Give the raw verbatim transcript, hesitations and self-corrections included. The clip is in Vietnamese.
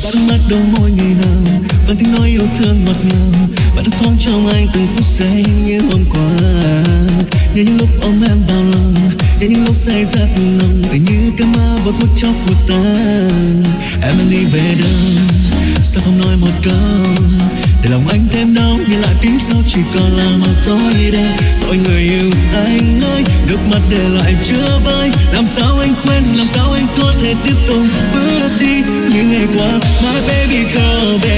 Vẫn mắt đôi môi ngày nào, vẫn tiếng nói yêu thương ngọt ngào, vẫn thoáng trong anh từng phút giây như hôm qua. Nhớ những lúc ôm em vào lòng, nhớ những lúc say rất nồng, tự như cơn mơ vừa phút chốc vụt tan. Em đang đi về đâu? Sao không nói một câu? Để lòng anh thêm đau, nhìn lại tiếng sau chỉ còn là một tối đen. Tội người yêu anh ơi, nước mắt để lại chưa vơi. Làm sao anh quên, làm sao anh có thể tiếp tục bước đi như ngày qua? My baby girl, baby.